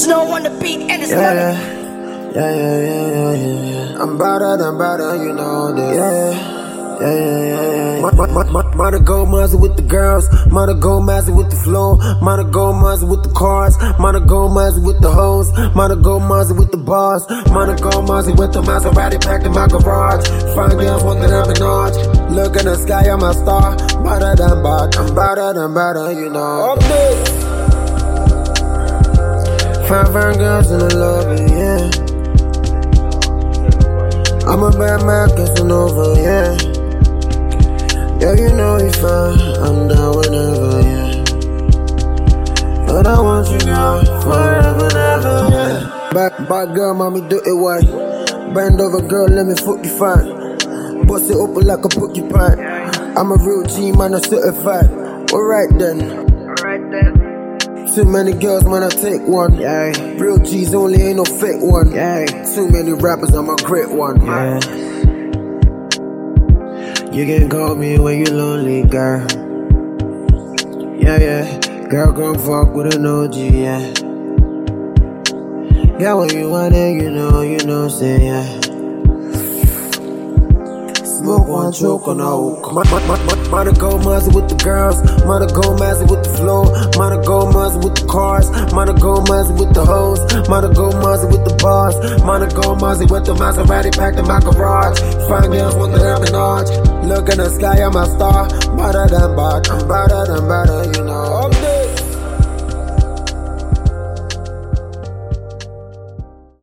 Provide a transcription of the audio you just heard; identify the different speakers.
Speaker 1: Snow on the beat and it's money.
Speaker 2: Yeah. I'm better, you know this. Yeah. Money go mazzy with the girls, money go mazzy with the flow, money go mazzy with the cars, money go mazzy with the hoes, money go mazzy with the bars, money go mazzy with the Maserati packed in my garage. Fine girls want that I'm in arch. Look in the sky, I'm a star. Better than bad, I'm better, you know. Up this. Fine girls in the lobby, yeah. I'm a bad man, Casanova, yeah. Yeah, you know you fine, I'm down whenever, yeah. But I want you, girl, forever, never, yeah. Bad girl, mommy, do it right. Bend over, girl, let me fuck you fine. Bust it open like a porcupine. I'm a real G, man, I'm certified. Alright then. Too many girls, man, I take one. Yeah. Real G's only, ain't no fake one. Yeah. Too many rappers, I'm a great one. Yeah. You can call me when you lonely, girl. Yeah. Girl, come fuck with an OG, yeah. Yeah, when you want it, you know, say yeah. Smoke one, choke on a hook. Money go mazzy with the girls, money go mazzy with the flow, money go mazzy with the cars, money go mazzy with the hoes, money go mazzy with the bars, money go mazzy with the Maserati packed in my garage. Fine girls want that I'm in arch. Look in the sky, I'm a star. Better than bad, I'm better, you know.